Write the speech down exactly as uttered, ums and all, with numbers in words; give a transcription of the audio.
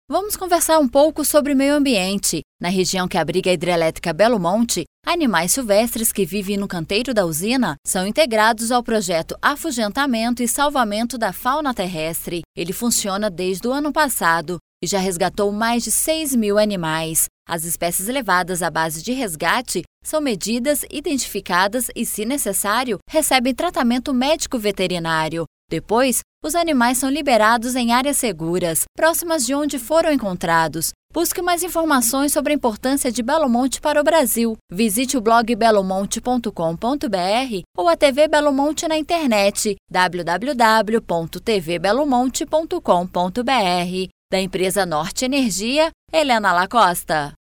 Vamos conversar um pouco sobre meio ambiente. Na região que abriga a hidrelétrica Belo Monte, animais silvestres que vivem no canteiro da usina são integrados ao projeto Afugentamento e Salvamento da Fauna Terrestre. Ele funciona desde o ano passado e já resgatou mais de seis mil animais. As espécies levadas à base de resgate são medidas, identificadas e, se necessário, recebem tratamento médico-veterinário. Depois, os animais são liberados em áreas seguras, próximas de onde foram encontrados. Busque mais informações sobre a importância de Belo Monte para o Brasil. Visite o blog belo monte ponto com ponto b r ou a T V Belo Monte na internet w w w ponto t v belo monte ponto com ponto b r. Da empresa Norte Energia, Helena Lacosta.